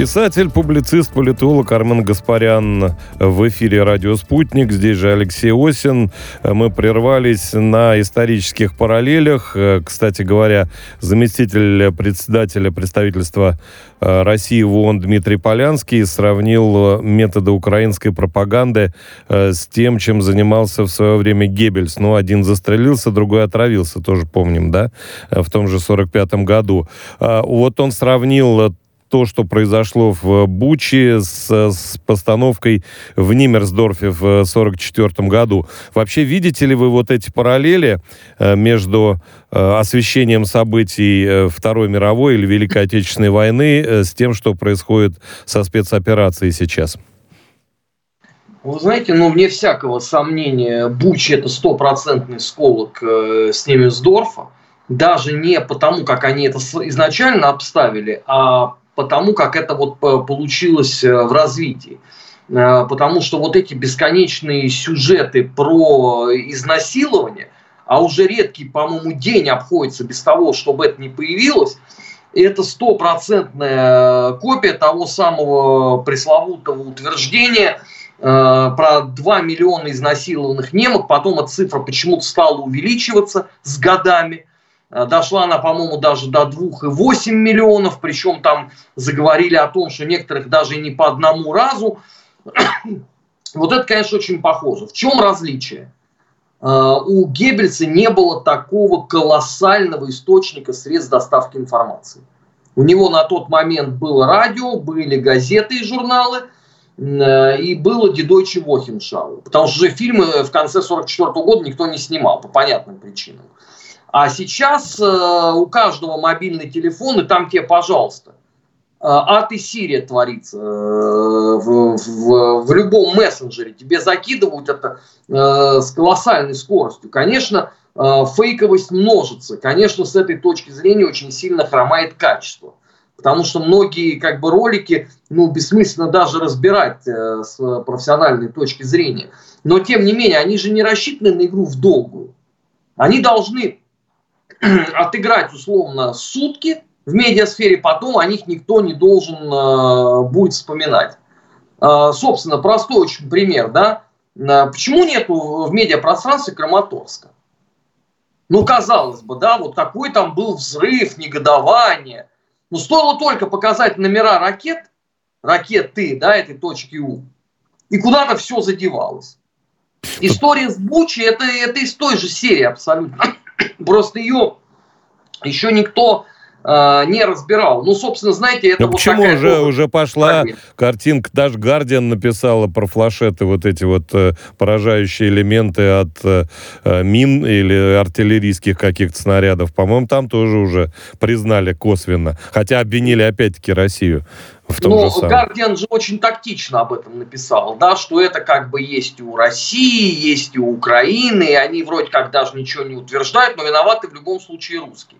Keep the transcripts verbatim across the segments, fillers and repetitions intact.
Писатель, публицист, политолог Армен Гаспарян в эфире «Радио Спутник». Здесь же Алексей Осин. Мы прервались на исторических параллелях. Кстати говоря, заместитель председателя представительства России в ООН Дмитрий Полянский сравнил методы украинской пропаганды с тем, чем занимался в свое время Геббельс. Ну, один застрелился, другой отравился, тоже помним, да, в том же сорок пятом году. Вот он сравнил то, что произошло в Буче с, с постановкой в Ниммерсдорфе в сорок четвёртом году. Вообще, видите ли вы вот эти параллели между освещением событий Второй мировой или Великой Отечественной войны с тем, что происходит со спецоперацией сейчас? Вы знаете, ну, вне всякого сомнения, Буча – это стопроцентный сколок э, с Ниммерсдорфа. Даже не потому, как они это изначально обставили, а потому, как это вот получилось в развитии. Потому что вот эти бесконечные сюжеты про изнасилование, а уже редкий, по-моему, день обходится без того, чтобы это не появилось, это стопроцентная копия того самого пресловутого утверждения про два миллиона изнасилованных немок. Потом эта цифра почему-то стала увеличиваться с годами. Дошла она, по-моему, даже до двух и восьми миллионов, причем там заговорили о том, что некоторых даже и не по одному разу. Вот это, конечно, очень похоже. В чем различие? У Геббельса не было такого колоссального источника средств доставки информации. У него на тот момент было радио, были газеты и журналы, и было Die Deutsche Wochenschau. Потому что же фильмы в конце сорок четвёртого года никто не снимал по понятным причинам. А сейчас э, у каждого мобильный телефон, и там тебе, пожалуйста, э, ад и Сирия творится э, в, в, в любом мессенджере. Тебе закидывают это э, с колоссальной скоростью. Конечно, э, фейковость множится. Конечно, с этой точки зрения очень сильно хромает качество. Потому что многие как бы, ролики, ну, бессмысленно даже разбирать э, с профессиональной точки зрения. Но, тем не менее, они же не рассчитаны на игру в долгую. Они должны отыграть условно сутки в медиасфере, потом о них никто не должен э, будет вспоминать. Э, собственно, простой очень пример, да? Э, почему нету в медиапространстве Краматорска? Ну, казалось бы, да, вот какой там был взрыв, негодование. Но стоило только показать номера ракет, ракеты, да, этой точки У, и куда-то все задевалось. История с Бучей это, это из той же серии абсолютно. Просто ее еще никто э, не разбирал. Ну, собственно, знаете, это Но вот почему такая... уже, уже пошла проблема. Картинка, даже Guardian написала про флешеты, вот эти вот э, поражающие элементы от э, мин или артиллерийских каких-то снарядов. По-моему, там тоже уже признали косвенно. Хотя обвинили опять-таки Россию. Ну, Guardian же очень тактично об этом написал, да, что это как бы есть и у России, есть и у Украины, и они вроде как даже ничего не утверждают, но виноваты в любом случае русские.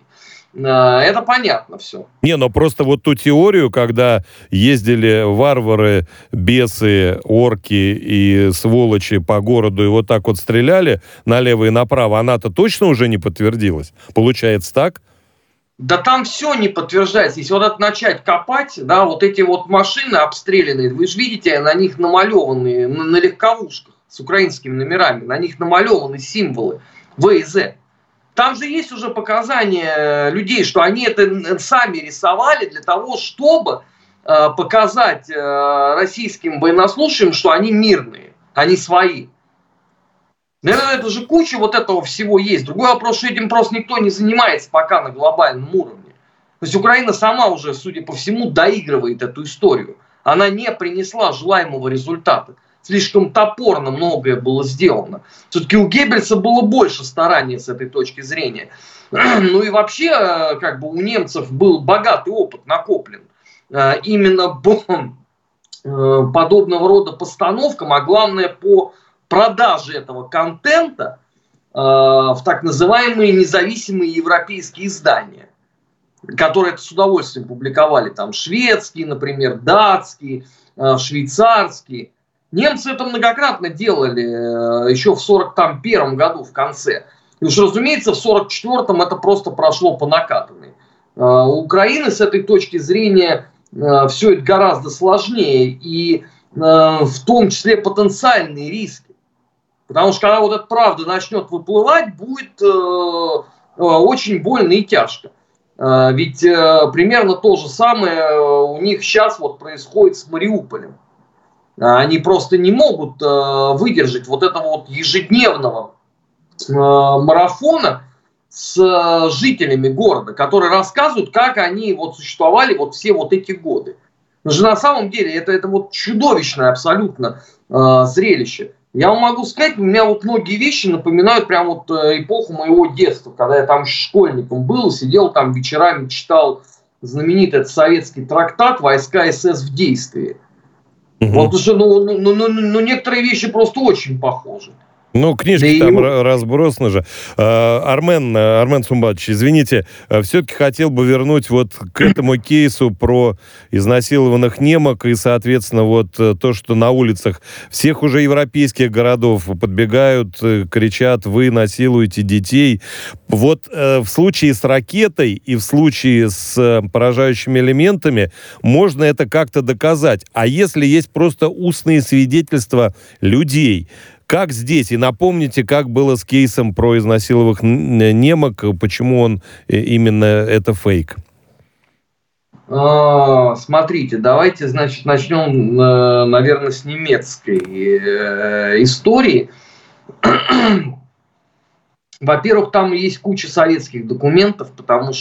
Это понятно все. Не, но просто вот ту теорию, когда ездили варвары, бесы, орки и сволочи по городу и вот так вот стреляли налево и направо, она-то точно уже не подтвердилась? Получается так? Да там все не подтверждается. Если вот это начать копать, да, вот эти вот машины обстрелянные, вы же видите, на них намалеванные, на, на легковушках с украинскими номерами, на них намалеваны символы вэ и зэ. Там же есть уже показания людей, что они это сами рисовали для того, чтобы э, показать э, российским военнослужащим, что они мирные, они свои. Наверное, это же куча вот этого всего есть. Другой вопрос, что этим просто никто не занимается пока на глобальном уровне. То есть Украина сама уже, судя по всему, доигрывает эту историю. Она не принесла желаемого результата. Слишком топорно многое было сделано. Все-таки у Геббельса было больше старания с этой точки зрения. Ну и вообще, как бы у немцев был богатый опыт накоплен. Именно по подобного рода постановкам, а главное по продажи этого контента э, в так называемые независимые европейские издания, которые это с удовольствием публиковали, там шведские, например, датские, э, швейцарские. Немцы это многократно делали э, еще в сорок первом году в конце. И уж, разумеется, в сорок четвёртом это просто прошло по накатанной. Э, у Украины с этой точки зрения э, все это гораздо сложнее, и э, в том числе потенциальные риски. Потому что когда вот эта правда начнет выплывать, будет э, э, очень больно и тяжко. Э, ведь э, примерно то же самое у них сейчас вот происходит с Мариуполем. Они просто не могут э, выдержать вот этого вот ежедневного э, марафона с э, жителями города, которые рассказывают, как они вот существовали вот все вот эти годы. Но же на самом деле это, это вот чудовищное абсолютно э, зрелище. Я вам могу сказать, у меня вот многие вещи напоминают прям вот э, эпоху моего детства, когда я там школьником был, сидел там вечерами, читал знаменитый этот советский трактат «Войска СС в действии». Угу. Вот уже, ну, ну, ну, ну, ну, некоторые вещи просто очень похожи. Ну, книжки да там и... разбросаны же. Армен, Армен Сумбатович, извините, все-таки хотел бы вернуть вот к этому кейсу про изнасилованных немок и, соответственно, вот то, что на улицах всех уже европейских городов подбегают, кричат: вы насилуете детей. Вот в случае с ракетой и в случае с поражающими элементами можно это как-то доказать. А если есть просто устные свидетельства людей, как здесь? И напомните, как было с кейсом про изнасилованных немок, почему он именно это фейк? А, смотрите, давайте, значит, начнем, наверное, с немецкой истории. Во-первых, там есть куча советских документов, потому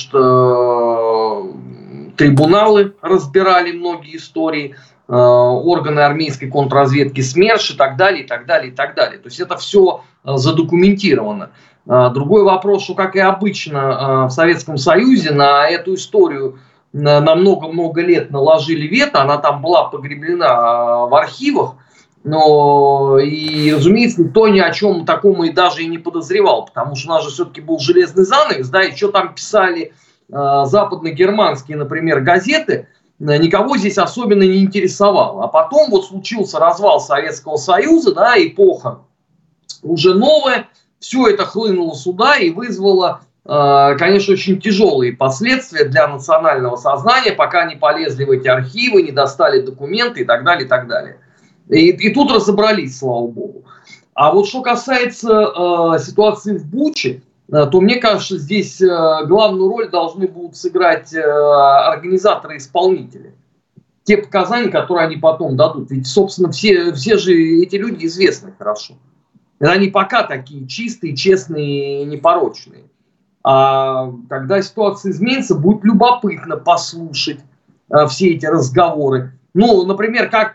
что трибуналы разбирали многие истории, органы армейской контрразведки СМЕРШ и так далее, и так далее, и так далее. То есть это все задокументировано. Другой вопрос, что, как и обычно в Советском Союзе, на эту историю на много-много лет наложили вето, она там была погребена в архивах, но и, разумеется, никто ни о чем таком и даже и не подозревал, потому что у нас же все-таки был железный занавес, да, и что там писали западногерманские, например, газеты, никого здесь особенно не интересовало. А потом вот случился развал Советского Союза, да, эпоха уже новая, все это хлынуло сюда и вызвало, э, конечно, очень тяжелые последствия для национального сознания, пока не полезли в эти архивы, не достали документы и так далее, и так далее. И, и тут разобрались, слава богу. А вот что касается э, ситуации в Буче, то мне кажется, здесь главную роль должны будут сыграть организаторы-исполнители. Те показания, которые они потом дадут. Ведь, собственно, все, все же эти люди известны хорошо. И они пока такие чистые, честные, непорочные. А когда ситуация изменится, будет любопытно послушать все эти разговоры. Ну, например, как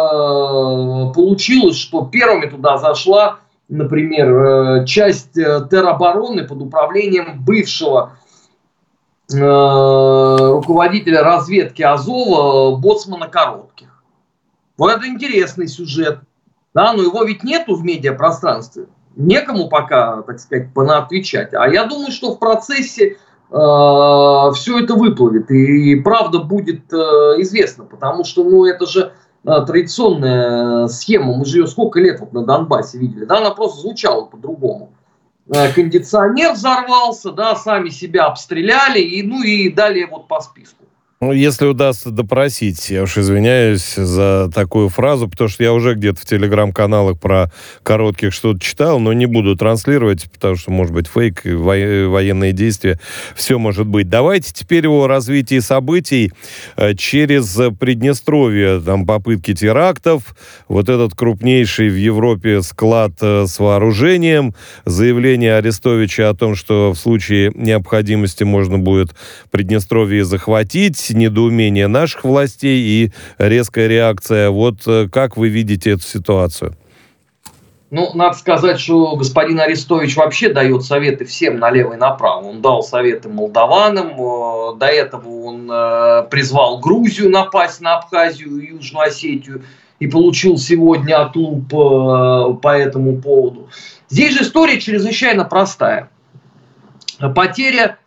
получилось, что первыми туда зашла, например, часть теробороны под управлением бывшего э, руководителя разведки Азова боцмана Коротких. Вот это интересный сюжет. Да, но его ведь нету в медиапространстве. Некому пока, так сказать, понаотвечать. А я думаю, что в процессе э, все это выплывет. И правда будет э, известна. Потому что, ну, это же традиционная схема, мы же ее сколько лет вот на Донбассе видели, да, она просто звучала по-другому. Кондиционер взорвался, да, сами себя обстреляли, и, ну и далее вот по списку. Ну, если удастся допросить, я уж извиняюсь за такую фразу, потому что я уже где-то в телеграм-каналах про Коротких что-то читал, но не буду транслировать, потому что, может быть, фейк, военные действия, все может быть. Давайте теперь о развитии событий через Приднестровье. Там попытки терактов, вот этот крупнейший в Европе склад с вооружением, заявление Арестовича о том, что в случае необходимости можно будет Приднестровье захватить, недоумение наших властей и резкая реакция. Вот как вы видите эту ситуацию? Ну, надо сказать, что господин Арестович вообще дает советы всем налево и направо. Он дал советы молдаванам, до этого он призвал Грузию напасть на Абхазию и Южную Осетию и получил сегодня отлуп по этому поводу. Здесь же история чрезвычайно простая. Потеря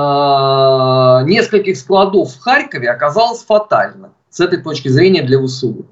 нескольких складов в Харькове оказалось фатально с этой точки зрения для ВСУ.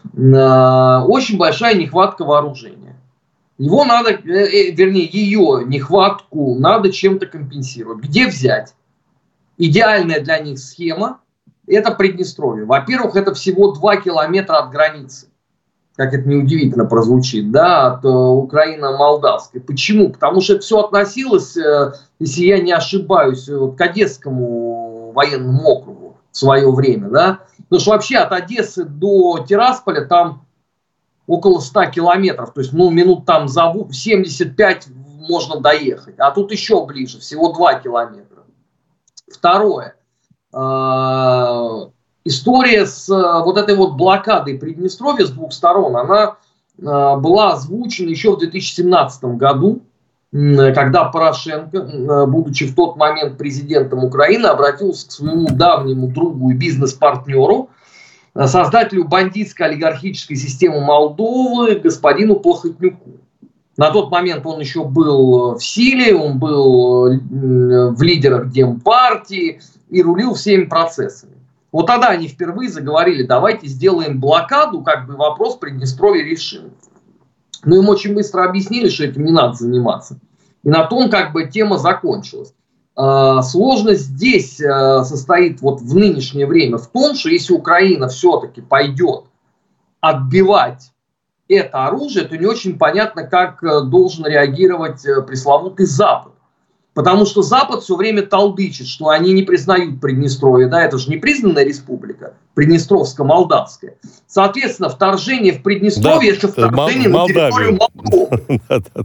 Очень большая нехватка вооружения. Его надо, вернее, ее нехватку надо чем-то компенсировать. Где взять? Идеальная для них схема это Приднестровье. Во-первых, это всего два километра от границы. Как это неудивительно прозвучит, да, от э, Украины-Молдавской. Почему? Потому что это все относилось, э, если я не ошибаюсь, к Одесскому военному округу в свое время, да. Потому что вообще от Одессы до Тирасполя там около ста километров, то есть, ну, минут там за семьдесят пять можно доехать, а тут еще ближе, всего два километра. Второе. Э, История с вот этой вот блокадой Приднестровья с двух сторон, она э, была озвучена еще в две тысячи семнадцатом году, э, когда Порошенко, э, будучи в тот момент президентом Украины, обратился к своему давнему другу и бизнес-партнеру, э, создателю бандитской олигархической системы Молдовы, господину Плохотнюку. На тот момент он еще был в силе, он был э, в лидерах Демпартии и рулил всеми процессами. Вот тогда они впервые заговорили, давайте сделаем блокаду, как бы вопрос Приднестровья решим. Но им очень быстро объяснили, что этим не надо заниматься. И на том как бы тема закончилась. Э, сложность здесь э, состоит вот в нынешнее время в том, что если Украина все-таки пойдет отбивать это оружие, то не очень понятно, как э, должен реагировать э, пресловутый Запад. Потому что Запад все время толдычит, что они не признают Приднестровье. Да, это же не признанная республика, Приднестровско-Молдавская. Соответственно, вторжение в Приднестровье да, – это вторжение на территорию Молдовы.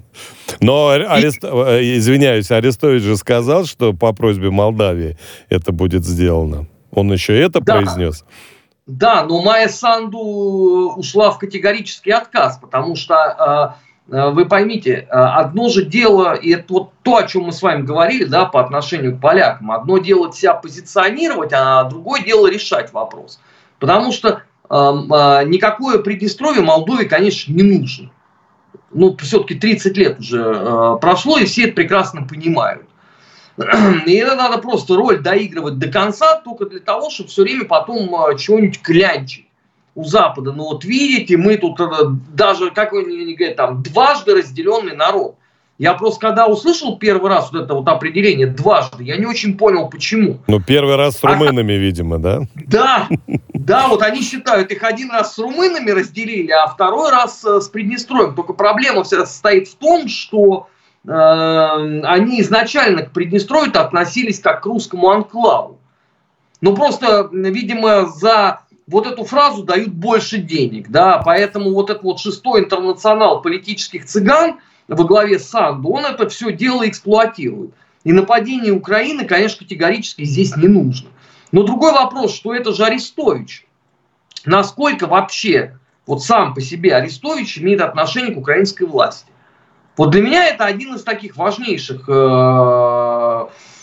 Но, Арест... извиняюсь, Арестович же сказал, что по просьбе Молдавии это будет сделано. Он еще это да. произнес? Да, но Майя Санду ушла в категорический отказ, потому что... Вы поймите, одно же дело, и это вот то, о чем мы с вами говорили, да, по отношению к полякам, одно дело себя позиционировать, а другое дело решать вопрос. Потому что э, э, никакое Приднестровье Молдове, конечно, не нужно. Ну, все-таки тридцать лет уже э, прошло, и все это прекрасно понимают. И это надо просто роль доигрывать до конца, только для того, чтобы все время потом э, чего-нибудь клянчить у Запада. Ну вот видите, мы тут даже, как они говорят, там, дважды разделенный народ. Я просто когда услышал первый раз вот это вот определение дважды, я не очень понял, почему. Ну, первый раз с румынами, а, видимо, да? Да, да, вот они считают, их один раз с румынами разделили, а второй раз с Приднестровьем. Только проблема вся состоит в том, что э, они изначально к Приднестровью относились как к русскому анклаву. Но просто, видимо, за... вот эту фразу дают больше денег, да, поэтому вот этот вот шестой интернационал политических цыган во главе с Санду, он это все дело эксплуатирует. И нападение Украины, конечно, категорически здесь не нужно. Но другой вопрос, что это же Арестович. Насколько вообще вот сам по себе Арестович имеет отношение к украинской власти? Вот для меня это один из таких важнейших... Э-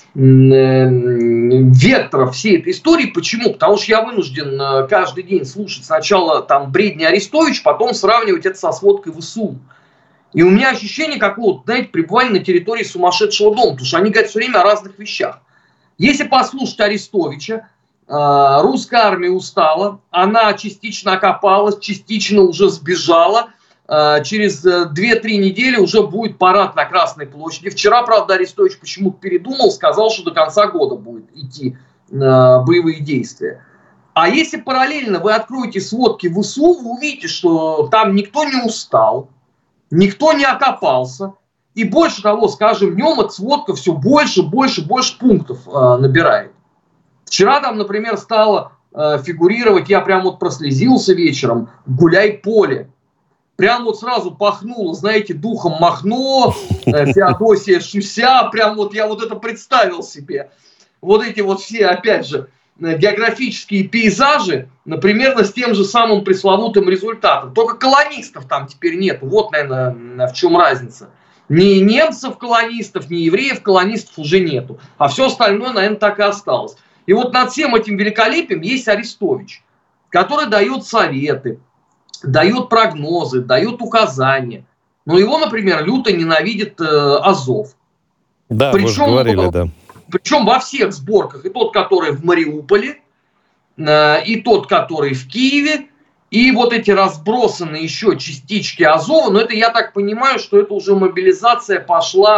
векторов всей этой истории. Почему? Потому что я вынужден каждый день слушать сначала там бредни Арестович, потом сравнивать это со сводкой ВСУ. И у меня ощущение какого-то, знаете, пребывания на территории сумасшедшего дома, потому что они говорят все время о разных вещах. Если послушать Арестовича, русская армия устала, она частично окопалась, частично уже сбежала. Через две-три недели уже будет парад на Красной площади. Вчера, правда, Арестович почему-то передумал, сказал, что до конца года будет идти боевые действия. А если параллельно вы откроете сводки ВСУ, вы увидите, что там никто не устал, никто не окопался. И больше того, с каждым днем эта сводка все больше, больше, больше пунктов набирает. Вчера там, например, стало фигурировать, я прям вот прослезился вечером, «Гуляй-поле». Прям вот сразу пахнуло, знаете, духом Махно, э, Феодосия Шуся, прям вот я вот это представил себе. Вот эти вот все, опять же, географические пейзажи, например, с тем же самым пресловутым результатом. Только колонистов там теперь нет. Вот, наверное, в чем разница. Ни немцев-колонистов, ни евреев-колонистов уже нету. А все остальное, наверное, так и осталось. И вот над всем этим великолепием есть Арестович, который дает советы, дает прогнозы, дает указания. Но его, например, люто ненавидит э, Азов. Да, причем, вы говорили, да. Причем во всех сборках. И тот, который в Мариуполе, э, и тот, который в Киеве, и вот эти разбросанные еще частички Азова. Но это, я так понимаю, что это уже мобилизация пошла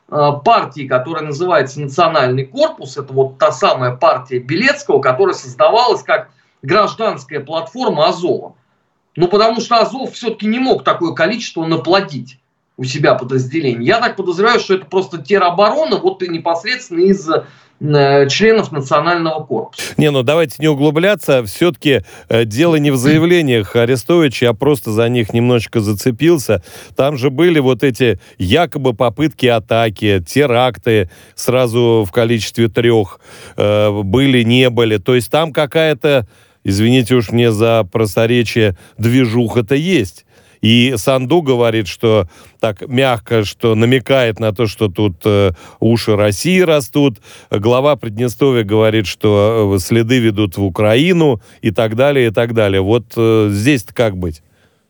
партии, которая называется «Национальный корпус». Это вот та самая партия Белецкого, которая создавалась как гражданская платформа Азова. Ну, потому что Азов все-таки не мог такое количество наплодить у себя подразделений. Я так подозреваю, что это просто тероборона вот и непосредственно из э, членов национального корпуса. Не, ну давайте не углубляться. Все-таки э, дело не в заявлениях Арестовича, я просто за них немножечко зацепился. Там же были вот эти якобы попытки атаки, теракты сразу в количестве трех. Э, были, не были. То есть там какая-то, извините уж мне за просторечие, движуха-то есть. И Санду говорит, что так мягко, что намекает на то, что тут э, уши России растут. Глава Приднестровья говорит, что э, следы ведут в Украину и так далее, и так далее. Вот э, здесь-то как быть?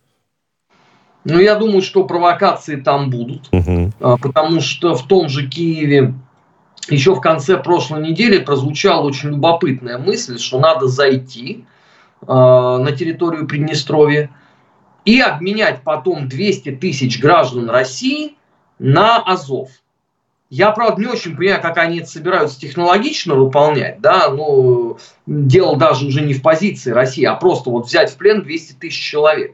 Ну, я думаю, что провокации там будут. Угу. Потому что в том же Киеве еще в конце прошлой недели прозвучала очень любопытная мысль, что надо зайти э, на территорию Приднестровья и обменять потом двести тысяч граждан России на Азов. Я, правда, не очень понимаю, как они это собираются технологично выполнять. Да? Ну, дело даже уже не в позиции России, а просто вот взять в плен двести тысяч человек.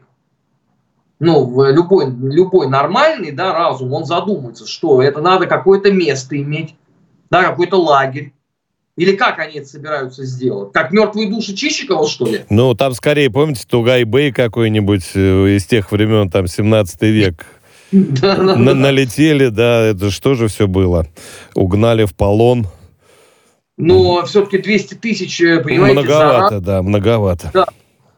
Ну, любой, любой нормальный, да, разум, он задумается, что это надо какое-то место иметь, да, какой-то лагерь. Или как они это собираются сделать? Как мертвые души Чищикова, что ли? Ну, там скорее, помните, Тугай-Бэй какой-нибудь из тех времен, там, семнадцатый век. Налетели, да, это что же все было? Угнали в полон. Но все-таки двести тысяч, понимаете, многовато, да, многовато. Да.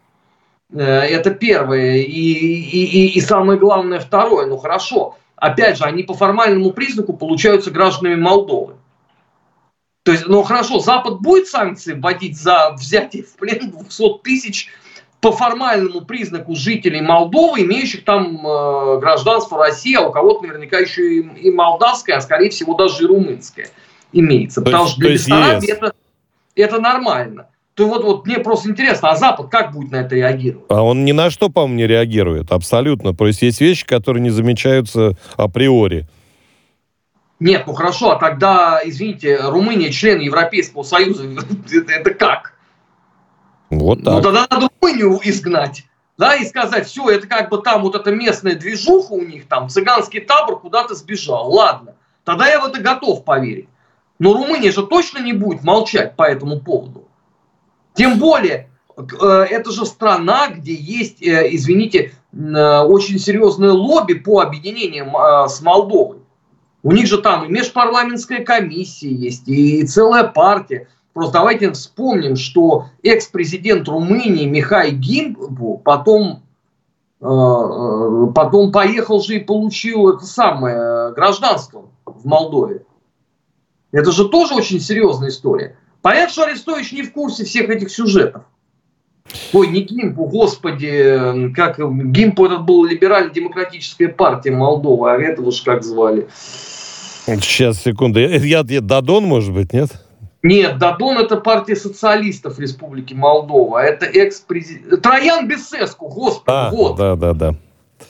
Это первое. И, и, и, и самое главное второе. Ну, хорошо. Опять же, они по формальному признаку получаются гражданами Молдовы. То есть, ну хорошо, Запад будет санкции вводить за взятие в плен двухсот тысяч по формальному признаку жителей Молдовы, имеющих там э, гражданство России, а у кого-то наверняка еще и, и молдавское, а скорее всего даже и румынское имеется. То Потому есть, что для Бессарабии это, это нормально. То вот, вот мне просто интересно, а Запад как будет на это реагировать? А он ни на что, по-моему, не реагирует, абсолютно. То есть есть вещи, которые не замечаются априори. Нет, ну хорошо, а тогда, извините, Румыния член Европейского Союза, это, это как? Вот так. Ну тогда надо Румынию изгнать, да, и сказать, все, это как бы там вот эта местная движуха у них, там цыганский табор куда-то сбежал, ладно, тогда я в это готов поверить. Но Румыния же точно не будет молчать по этому поводу. Тем более, это же страна, где есть, извините, очень серьезное лобби по объединениям с Молдовой. У них же там и межпарламентская комиссия есть, и целая партия. Просто давайте вспомним, что экс-президент Румынии Михай Гимпу потом, э, потом поехал же и получил это самое гражданство в Молдове. Это же тоже очень серьезная история. Понятно, что Арестович не в курсе всех этих сюжетов. Ой, не Гимпу, господи, как Гимпу этот был либерально-демократическая партия Молдовы, а этого же как звали? Сейчас, секунду. Я, я, Дадон, может быть, нет? Нет, Дадон это партия социалистов Республики Молдова. Это экс-президент... Троян Бесеску, господи, а, вот. Да, да, да.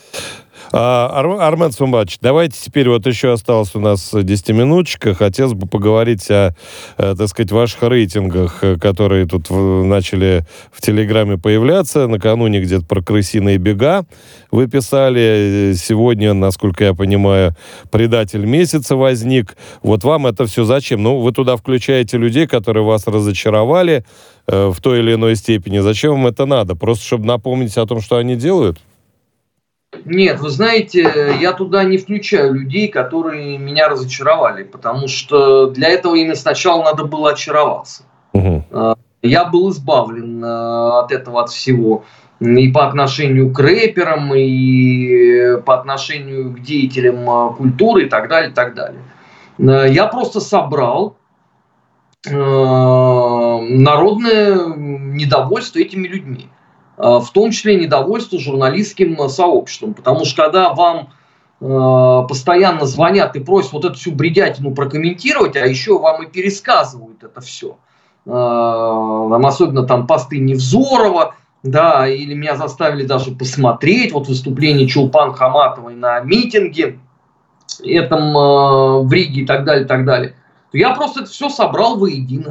А, Ар- Армен Сумбач, давайте теперь, вот еще осталось у нас десятиминуточка, хотелось бы поговорить о, э, так сказать, ваших рейтингах, которые тут в, начали в Телеграме появляться. Накануне где-то про крысиные бега вы писали. Сегодня, насколько я понимаю, предатель месяца возник. Вот вам это все зачем? Ну, вы туда включаете людей, которые вас разочаровали э, в той или иной степени. Зачем вам это надо? Просто чтобы напомнить о том, что они делают? Нет, вы знаете, я туда не включаю людей, которые меня разочаровали, потому что для этого именно сначала надо было очароваться. Угу. Я был избавлен от этого, от всего. И по отношению к рэперам, и по отношению к деятелям культуры, и так далее, и так далее. Я просто собрал народное недовольство этими людьми. В том числе недовольство журналистским сообществом. Потому что когда вам э, постоянно звонят и просят вот эту всю бредятину прокомментировать, а еще вам и пересказывают это все. Э, там, особенно там посты Невзорова, да, или меня заставили даже посмотреть вот выступление Чулпан Хаматовой на митинге этом, э, в Риге и так далее, и так далее, то я просто это все собрал воедино.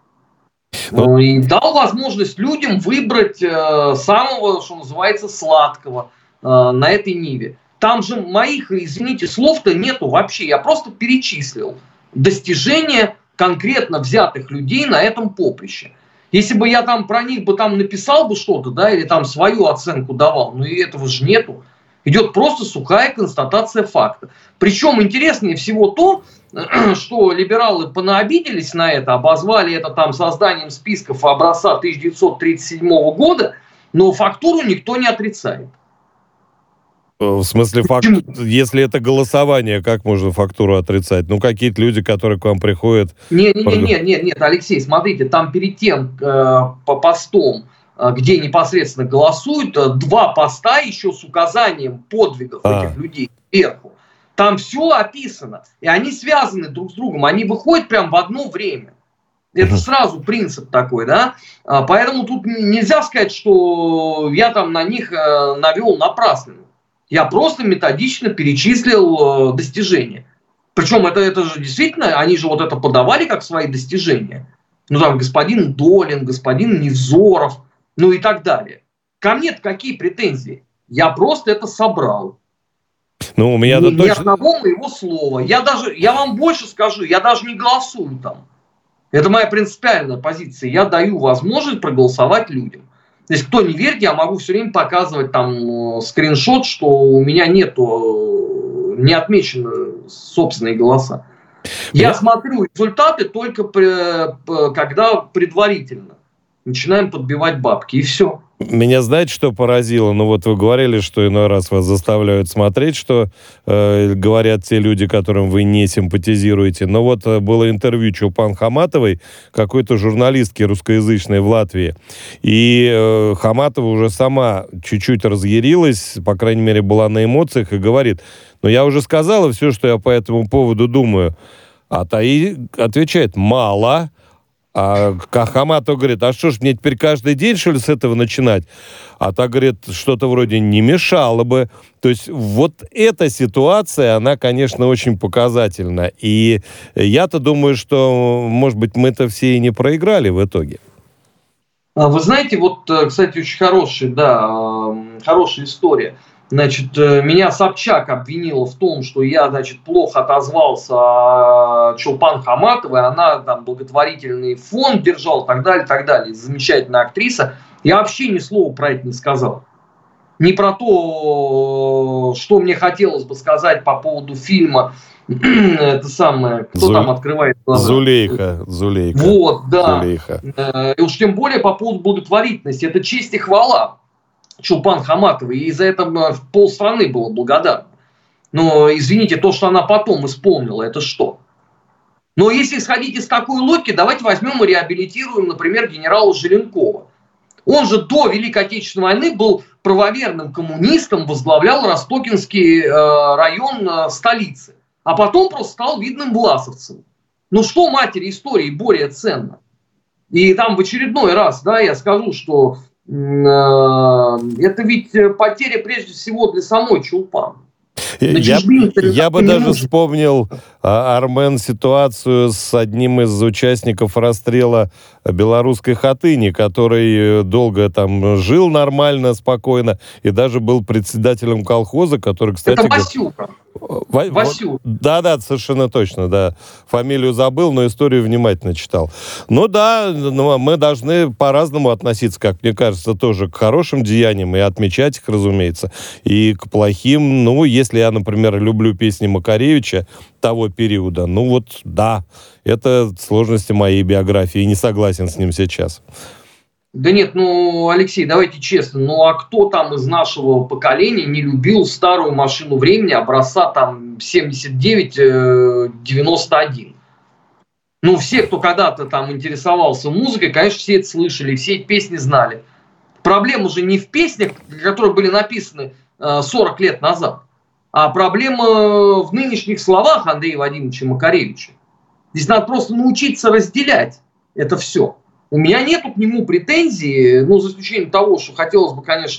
Ну, и дал возможность людям выбрать э, самого, что называется, сладкого э, на этой ниве. Там же моих, извините, слов-то нету вообще. Я просто перечислил достижения конкретно взятых людей на этом поприще. Если бы я там про них бы там написал бы что-то, да, или там свою оценку давал, но и этого же нету. Идет просто сухая констатация факта. Причем интереснее всего то, что либералы понаобиделись на это, обозвали это там созданием списков образца тысяча девятьсот тридцать седьмого года, но фактуру никто не отрицает. В смысле, факт, если это голосование, как можно фактуру отрицать? Ну, какие-то люди, которые к вам приходят... Нет, нет, нет, нет, нет, Алексей, смотрите, там перед тем э, по постом, э, где непосредственно голосуют, э, два поста еще с указанием подвигов а. этих людей сверху. Там все описано, и они связаны друг с другом, они выходят прям в одно время. Это сразу принцип такой, да? А, поэтому тут нельзя сказать, что я там на них э, навел напрасно. Я просто методично перечислил э, достижения. Причем это, это же действительно, они же вот это подавали как свои достижения. Ну там господин Долин, господин Невзоров, ну и так далее. Ко мне-то какие претензии? Я просто это собрал. Ну, у меня ни, точно... ни одного моего слова. Я даже, я вам больше скажу, я даже не голосую там. Это моя принципиальная позиция. Я даю возможность проголосовать людям. Если кто не верит, я могу все время показывать там скриншот, что у меня нету, не отмечены собственные голоса. Я, я смотрю результаты только при, когда предварительно начинаем подбивать бабки, и все. Меня, знаете, что поразило? Ну вот вы говорили, что иной раз вас заставляют смотреть, что э, говорят те люди, которым вы не симпатизируете. Но вот э, было интервью Чулпан Хаматовой, какой-то журналистки русскоязычной в Латвии. И э, Хаматова уже сама чуть-чуть разъярилась, по крайней мере, была на эмоциях, и говорит: ну я уже сказала все, что я по этому поводу думаю. А Таи отвечает: мало. А Хаматова говорит: а что ж, мне теперь каждый день, что ли, с этого начинать? А та говорит, что-то вроде не мешало бы. То есть вот эта ситуация, она, конечно, очень показательна. И я-то думаю, что, может быть, мы-то все и не проиграли в итоге. Вы знаете, вот, кстати, очень хорошая, да, хорошая история. Значит, меня Собчак обвинила в том, что я, значит, плохо отозвался о Чулпан Хаматовой, она там благотворительный фонд держала, так далее, так далее. Замечательная актриса. Я вообще ни слова про это не сказал. Не про то, что мне хотелось бы сказать по поводу фильма. Это самое, кто Зу... там открывает глаза? Зулейха. Зулейха. Вот, да. Зулейха. И уж тем более по поводу благотворительности. Это честь и хвала Чулпан Хаматовой, и за это полстраны было благодарно. Но, извините, то, что она потом исполнила, это что? Но если исходить из такой логики, давайте возьмем и реабилитируем, например, генерала Желенкова. Он же до Великой Отечественной войны был правоверным коммунистом, возглавлял Ростокинский э, район э, столицы. А потом просто стал видным власовцем. Ну что матери истории более ценно? И там в очередной раз, да, я скажу, что это ведь потеря прежде всего для самой Чулпан. Я, я бы даже нужен. вспомнил, Армен, ситуацию с одним из участников расстрела белорусской Хатыни, который долго там жил нормально, спокойно, и даже был председателем колхоза, который, кстати... Это Васюка. Ва... Васюк. Да-да, совершенно точно, да. Фамилию забыл, но историю внимательно читал. Ну да, ну, мы должны по-разному относиться, как мне кажется, тоже к хорошим деяниям и отмечать их, разумеется, и к плохим. Ну, если я, например, люблю песни Макаревича того периода, ну вот да, это сложности моей биографии, и не согласен с ним сейчас. Да нет, ну, Алексей, давайте честно, ну а кто там из нашего поколения не любил старую машину времени образца там семьдесят девять девяносто один? Ну, все, кто когда-то там интересовался музыкой, конечно, все это слышали, все эти песни знали. Проблема же не в песнях, которые были написаны сорок лет назад, а проблема в нынешних словах Андрея Вадимовича Макаревича. Здесь надо просто научиться разделять это все. У меня нету к нему претензий, ну, за исключением того, что хотелось бы, конечно,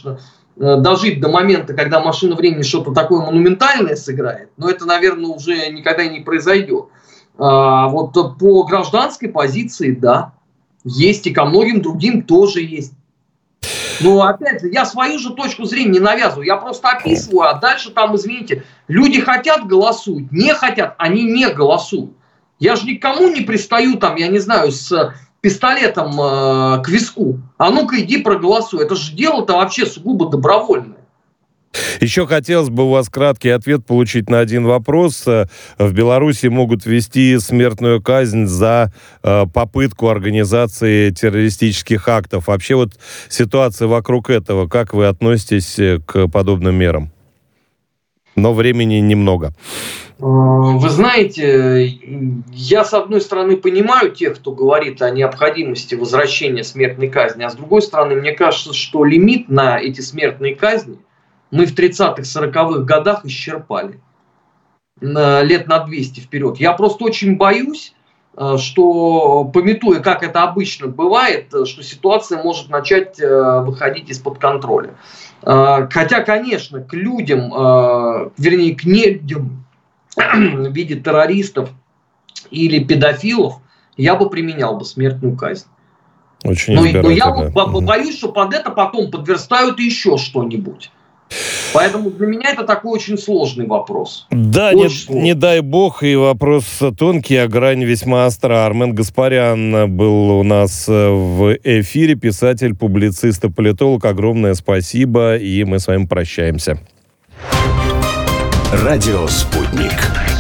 дожить до момента, когда машина времени что-то такое монументальное сыграет, но это, наверное, уже никогда не произойдет. А вот по гражданской позиции, да, есть, и ко многим другим тоже есть. Но, опять же, я свою же точку зрения не навязываю, я просто описываю, а дальше там, извините, люди хотят — голосуют, не хотят — они не голосуют. Я же никому не пристаю, там, я не знаю, с пистолетом э, к виску. А ну-ка иди проголосуй. Это же дело-то вообще сугубо добровольное. Еще хотелось бы у вас краткий ответ получить на один вопрос. В Беларуси могут ввести смертную казнь за э, попытку организации террористических актов. Вообще вот ситуация вокруг этого, как вы относитесь к подобным мерам? Но времени немного. Вы знаете, я, с одной стороны, понимаю тех, кто говорит о необходимости возвращения смертной казни, а с другой стороны, мне кажется, что лимит на эти смертные казни мы в тридцатых-сороковых годах исчерпали. Лет на двести вперед. Я просто очень боюсь, что, памятуя, как это обычно бывает, что ситуация может начать выходить из-под контроля. Хотя, конечно, к людям, вернее, к нелюдям в виде террористов или педофилов я бы применял бы смертную казнь. Очень но, но я угу. боюсь, что под это потом подверстают еще что-нибудь. Поэтому для меня это такой очень сложный вопрос. Да, не, не дай бог, и вопрос тонкий, а грань весьма остра. Армен Гаспарян был у нас в эфире, писатель, публицист и политолог. Огромное спасибо, и мы с вами прощаемся. Радио «Спутник».